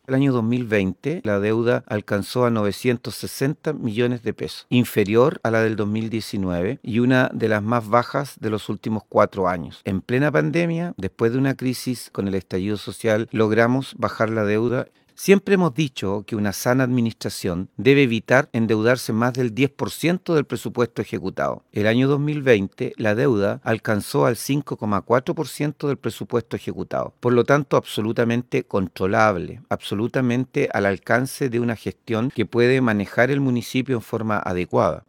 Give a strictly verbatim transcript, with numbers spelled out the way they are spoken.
El año dos mil veinte, la deuda alcanzó a novecientos sesenta millones de pesos, inferior a la del dos mil diecinueve y una de las más bajas de los últimos cuatro años. En plena pandemia, después de una crisis con el estallido social, logramos bajar la deuda. Siempre hemos dicho que una sana administración debe evitar endeudarse más del diez por ciento del presupuesto ejecutado. El año dos mil veinte, la deuda alcanzó al cinco coma cuatro por ciento del presupuesto ejecutado. Por lo tanto, absolutamente controlable, absolutamente al alcance de una gestión que puede manejar el municipio en forma adecuada.